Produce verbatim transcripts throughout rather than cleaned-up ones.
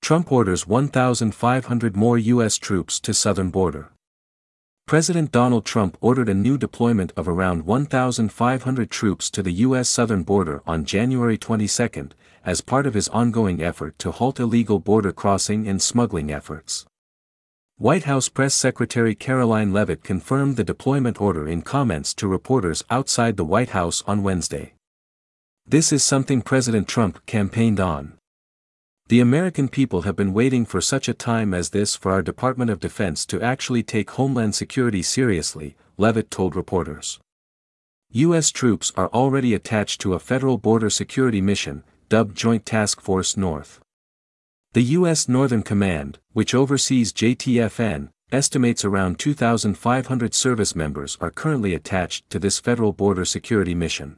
Trump orders one thousand five hundred more U S troops to southern border. President Donald Trump ordered a new deployment of around one thousand five hundred troops to the U S southern border on January twenty-second, as part of his ongoing effort to halt illegal border crossing and smuggling efforts. White House Press Secretary Karoline Leavitt confirmed the deployment order in comments to reporters outside the White House on Wednesday. "This is something President Trump campaigned on. The American people have been waiting for such a time as this for our Department of Defense to actually take Homeland Security seriously," Leavitt told reporters. U S troops are already attached to a federal border security mission, dubbed Joint Task Force North. The U S Northern Command, which oversees J T F N, estimates around two thousand five hundred service members are currently attached to this federal border security mission.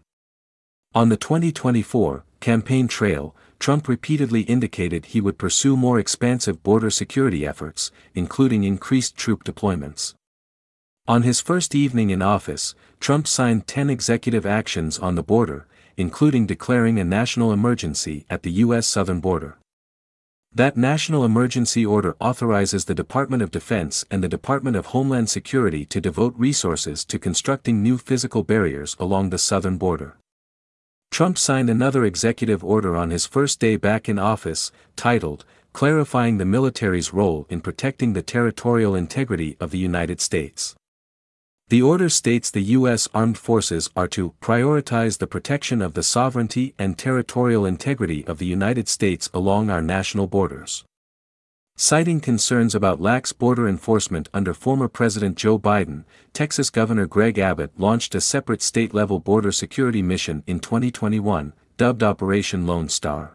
On the twenty twenty-four campaign trail, Trump repeatedly indicated he would pursue more expansive border security efforts, including increased troop deployments. On his first evening in office, Trump signed ten executive actions on the border, including declaring a national emergency at the U S southern border. That national emergency order authorizes the Department of Defense and the Department of Homeland Security to devote resources to constructing new physical barriers along the southern border. Trump signed another executive order on his first day back in office, titled, "Clarifying the Military's Role in Protecting the Territorial Integrity of the United States." The order states the U S Armed Forces are to prioritize the protection of the sovereignty and territorial integrity of the United States along our national borders. Citing concerns about lax border enforcement under former President Joe Biden, Texas Governor Greg Abbott launched a separate state-level border security mission in twenty twenty-one, dubbed Operation Lone Star.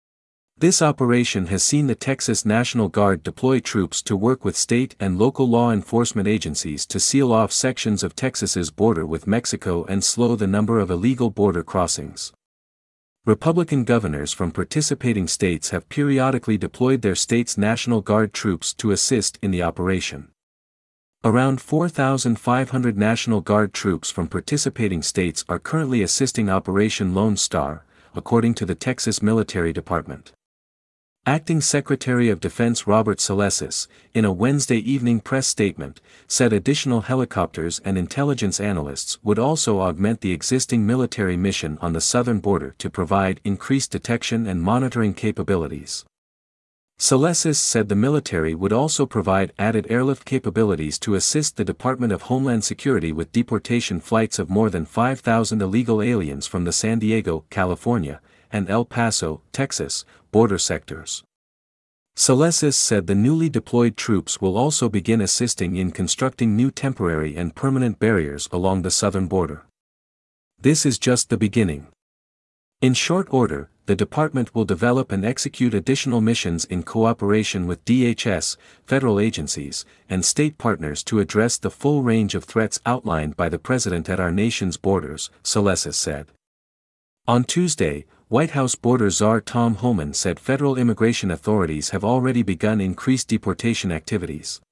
This operation has seen the Texas National Guard deploy troops to work with state and local law enforcement agencies to seal off sections of Texas's border with Mexico and slow the number of illegal border crossings. Republican governors from participating states have periodically deployed their state's National Guard troops to assist in the operation. Around four thousand five hundred National Guard troops from participating states are currently assisting Operation Lone Star, according to the Texas Military Department. Acting Secretary of Defense Robert Salesses, in a Wednesday evening press statement, said additional helicopters and intelligence analysts would also augment the existing military mission on the southern border to provide increased detection and monitoring capabilities. Salesses said the military would also provide added airlift capabilities to assist the Department of Homeland Security with deportation flights of more than five thousand illegal aliens from the San Diego, California, and El Paso, Texas, border sectors. Salesses said the newly deployed troops will also begin assisting in constructing new temporary and permanent barriers along the southern border. This is just the beginning. In short order, the department will develop and execute additional missions in cooperation with D H S, federal agencies, and state partners to address the full range of threats outlined by the president at our nation's borders, Salesses said. On Tuesday, White House border czar Tom Homan said federal immigration authorities have already begun increased deportation activities.